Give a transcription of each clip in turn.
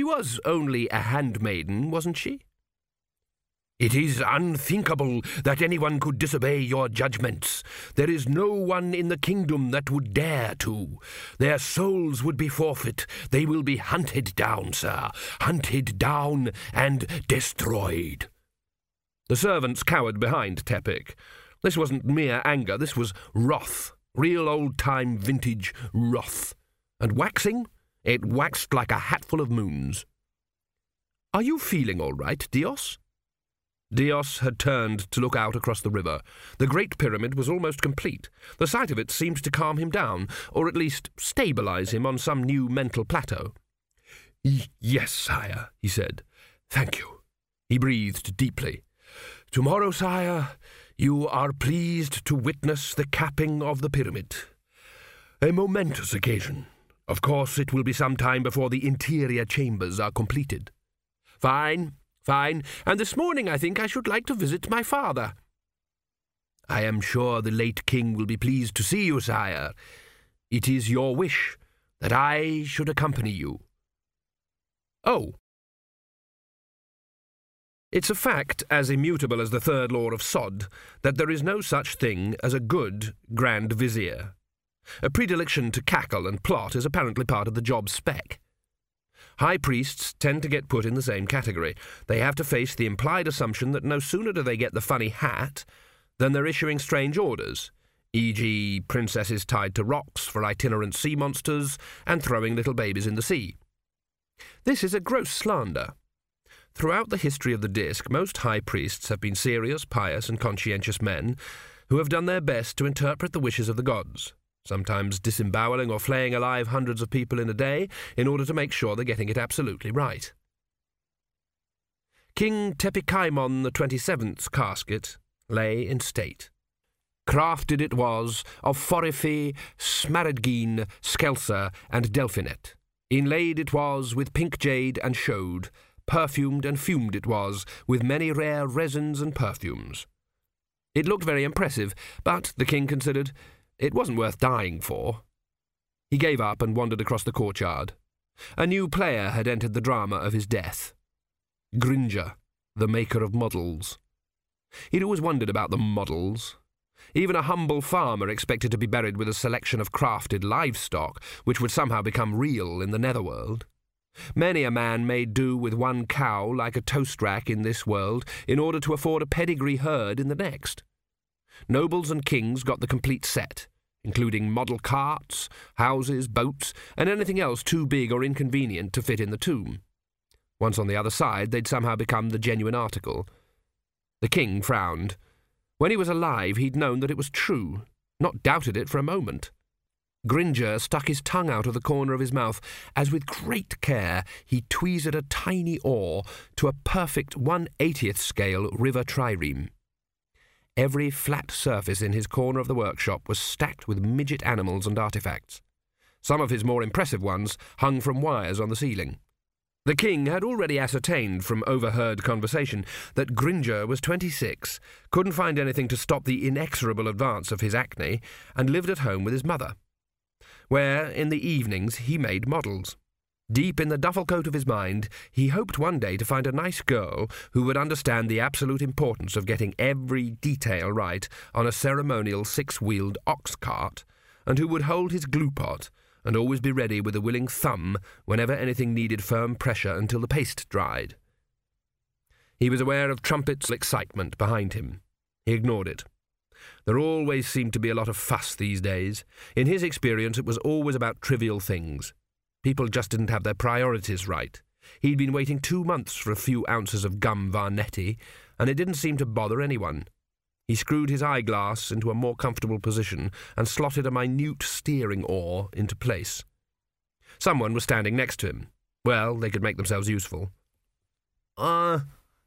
was only a handmaiden, wasn't she? It is unthinkable that anyone could disobey your judgments. There is no one in the kingdom that would dare to. Their souls would be forfeit. They will be hunted down, sir. Hunted down and destroyed. The servants cowered behind Tepic. This wasn't mere anger, this was wrath. Real old-time vintage wrath. And waxing? It waxed like a hatful of moons. "Are you feeling all right, Dios?" Dios had turned to look out across the river. The Great Pyramid was almost complete. The sight of it seemed to calm him down, or at least stabilize him on some new mental plateau. "Yes, sire," he said. "Thank you." He breathed deeply. "Tomorrow, sire, you are pleased to witness the capping of the pyramid. A momentous occasion. Of course, it will be some time before the interior chambers are completed." "Fine. Fine, and this morning I think I should like to visit my father." "I am sure the late king will be pleased to see you, sire. It is your wish that I should accompany you." "Oh." It's a fact as immutable as the third law of Sod that there is no such thing as a good Grand Vizier. A predilection to cackle and plot is apparently part of the job spec. High priests tend to get put in the same category. They have to face the implied assumption that no sooner do they get the funny hat than they're issuing strange orders, e.g. princesses tied to rocks for itinerant sea monsters and throwing little babies in the sea. This is a gross slander. Throughout the history of the Disc, most high priests have been serious, pious, and conscientious men who have done their best to interpret the wishes of the gods, sometimes disemboweling or flaying alive hundreds of people in a day in order to make sure they're getting it absolutely right. King Tepikaimon the 27th's casket lay in state. Crafted it was of Phoriphe, Smaradgine, Skelsa, and Delphinet. Inlaid it was with pink jade and showed, perfumed and fumed it was with many rare resins and perfumes. It looked very impressive, but, the king considered, it wasn't worth dying for. He gave up and wandered across the courtyard. A new player had entered the drama of his death. Gringer, the maker of models. He'd always wondered about the models. Even a humble farmer expected to be buried with a selection of crafted livestock, which would somehow become real in the netherworld. Many a man made do with one cow like a toast rack in this world in order to afford a pedigree herd in the next. Nobles and kings got the complete set, including model carts, houses, boats, and anything else too big or inconvenient to fit in the tomb. Once on the other side, they'd somehow become the genuine article. The king frowned. When he was alive, he'd known that it was true, not doubted it for a moment. Gringer stuck his tongue out of the corner of his mouth as with great care he tweezed a tiny oar to a perfect 1/80th scale river trireme. Every flat surface in his corner of the workshop was stacked with midget animals and artifacts. Some of his more impressive ones hung from wires on the ceiling. The king had already ascertained from overheard conversation that Gringer was 26, couldn't find anything to stop the inexorable advance of his acne, and lived at home with his mother, where, in the evenings, he made models. Deep in the duffel coat of his mind, he hoped one day to find a nice girl who would understand the absolute importance of getting every detail right on a ceremonial 6-wheeled ox cart, and who would hold his glue pot and always be ready with a willing thumb whenever anything needed firm pressure until the paste dried. He was aware of Trumpet's excitement behind him. He ignored it. There always seemed to be a lot of fuss these days. In his experience, it was always about trivial things. People just didn't have their priorities right. He'd been waiting 2 months for a few ounces of gum Varnetti, and it didn't seem to bother anyone. He screwed his eyeglass into a more comfortable position and slotted a minute steering oar into place. Someone was standing next to him. Well, they could make themselves useful. Could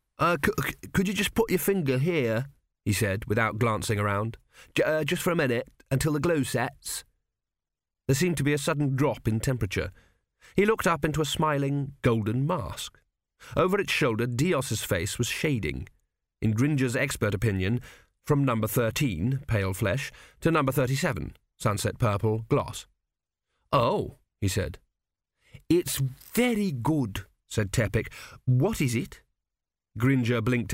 you just put your finger here?" he said, without glancing around. Just for a minute, until the glue sets." There seemed to be a sudden drop in temperature. He looked up into a smiling, golden mask. Over its shoulder, Dios's face was shading. In Gringer's expert opinion, from number 13, pale flesh, to number 37, sunset purple, gloss. "Oh," he said. "It's very good," said Tepic. "What is it?" Gringer blinked